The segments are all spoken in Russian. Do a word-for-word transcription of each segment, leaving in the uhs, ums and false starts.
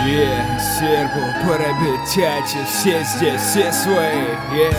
Yeah, сербу, парабитячи, все здесь, все свои, yeah.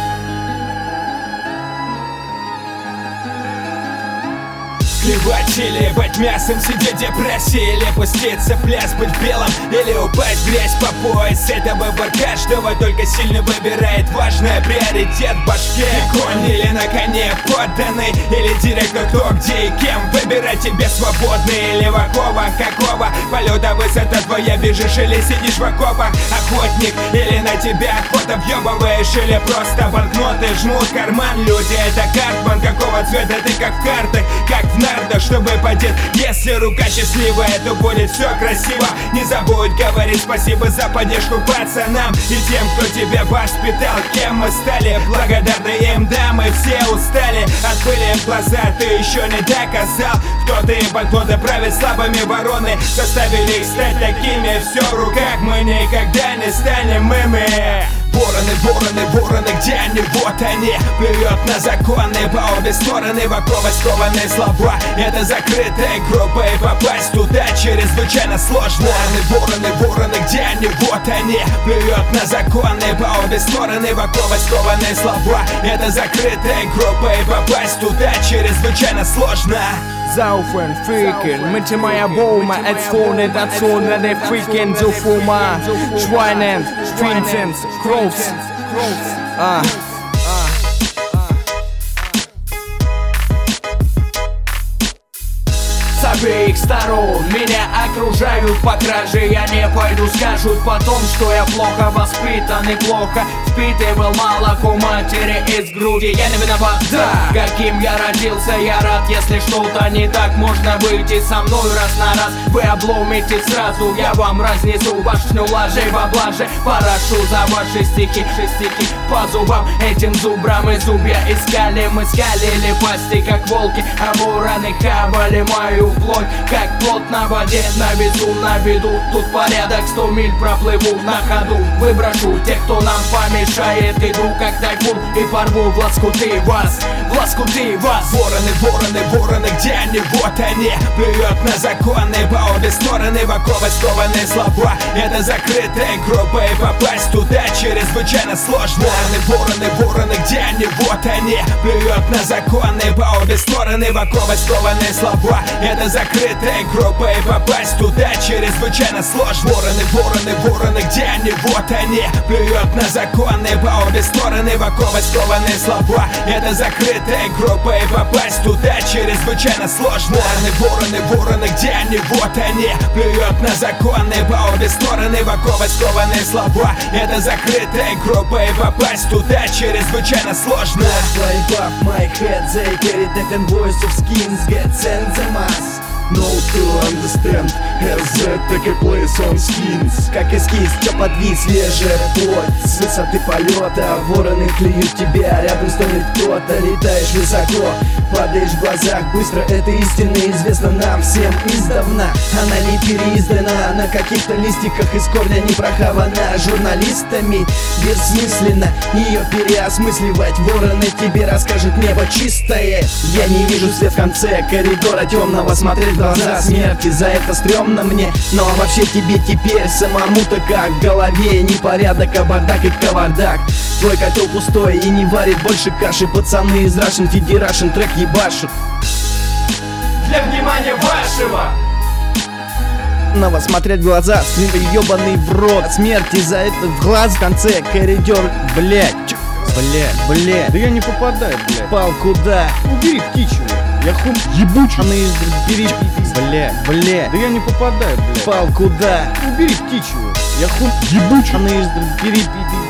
Клевать или быть мясом, сидеть в депрессии, или пуститься в пляс, быть белым, или упасть в грязь по пояс. Это выбор каждого, только сильно выбирает важный приоритет в башке. Конь или на коне подданный, или директор кто, где и кем. Выбирай тебе свободный или в оковах. Какого полета высота твоя, бежишь или сидишь в окопах? Охотник или на тебя охота, въебываешь или просто банкноты жмут карман. Люди это картман, какого цвета ты как в карты, как в нардах, чтобы подет. Если рука счастливая, то будет все красиво. Не забудь говорить спасибо за поддержку пацанам и тем, кто тебя воспитал. Кем мы стали, благодарны им, да, мы все устали от пыли в глаза, ты еще не доказал, кто ты, кто-то правит слабыми вороны, заставили их стать такими. Все в руках, мы никогда не станем ими. Вороны, вороны, вороны, где они? Вот они, плюют на законы по обе стороны, в оковы скованы слова. Это закрытая группа, и попасть туда чрезвычайно сложно. Вороны, вороны, вороны, где они? Вот они, плюют на законы по обе стороны, в оковы скованы слова. Это закрытая группа, и попасть туда чрезвычайно сложно. Saufen, Freaken, mit meiner Boma, als Zone der Zone der Freaken, so Fuma, Schweinen, Finzens, Groß, ah. С обеих сторон меня окружают по краже. Я не пойду, скажут потом, что я плохо воспитан и плохо впитывал молоко матери из груди. Я не виноват, да, каким я родился. Я рад, если что-то не так, можно выйти со мной раз на раз. Вы обломите сразу, я вам разнесу башню лажей во блаже. Порошу за ваши стихи, шестики по зубам этим зубрам. И зубья искали, мы скалили пасти, как волки, а вороны хавали мою плоть, как плот на воде, на весу, на виду. Тут порядок, сто миль проплыву на ходу. Выброшу тех, кто нам помешает, иду как тайфун и порву в лоскуты вас, в лоскуты вас. Вороны, вороны, вороны, где они? Вот они, плюют на законы по обе стороны, в оковы скованы слова. Это закрытая группа, и попасть туда чрезвычайно сложно. Вороны, вороны, вороны, где они? Вот они, плюют на законы по обе стороны, в оковы скованы слова. Это закрытая группа, и попасть туда чрезвычайно сложно. Вороны, вороны, вороны, где они? Вот они, плюют на законы по обе стороны, в оковы скованы слова. Это закрытая группа, и попасть туда чрезвычайно сложно. Вороны, вороны, вороны, где они? Вот они, плюют на законы по обе стороны, в оковы скованы слова. Это закрытая группа, и попасть туда чрезвычайно сложно. My head, they carry that and voice of skins get sent the mass. No to understand, as that take a place on skins. Как эскиз, все подвис, свежая плоть. С высоты полета вороны клюют тебя. Рядом стонет кто-то, летаешь высоко, падаешь в глазах быстро. Это истина известна нам всем издавна. Она не переиздана, на каких-то листиках из корня не прохавана журналистами. Бессмысленно ее переосмысливать. Вороны тебе расскажет небо чистое. Я не вижу свет в конце коридора темного. Смотреть в глаза смерти, за это стрёмно мне. Но вообще тебе теперь самому-то как? В голове непорядок, а бардак и кавардак. Твой котел пустой и не варит больше каши. Пацаны из Russian Federation трек ебашут. Для внимания вашего На вас смотреть в глаза, сын ебаный в рот. Смерти за это в глаз, в конце коридор, блять. Блять, блять. Да я не попадаю, блядь. Пал куда? Убери птичью. Я хум ебучий. Бери, бля, бля. Да я не попадаю, блядь. Пал куда? Убери птичью. Я хум ебучий. Бери,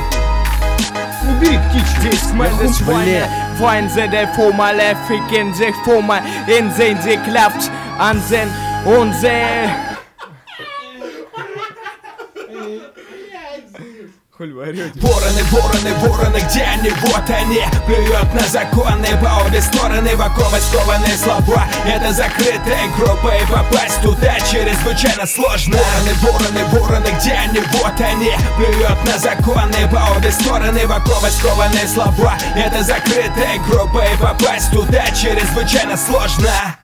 убери птичью. Здесь meine Schweine wollen sie der Foma ficken sich Foma in sehen sie klappt ansehen und sie. Вороны, вороны, вороны, где они? Вот они, плюют на законы по обе стороны, в оковы скованы слова. Это закрытая группа, и попасть туда чрезвычайно сложно. Вороны, вороны, вороны, где они? Вот они, плюют на законы по обе стороны, в оковы скованы слова. Это закрытая группа, и попасть туда чрезвычайно сложно.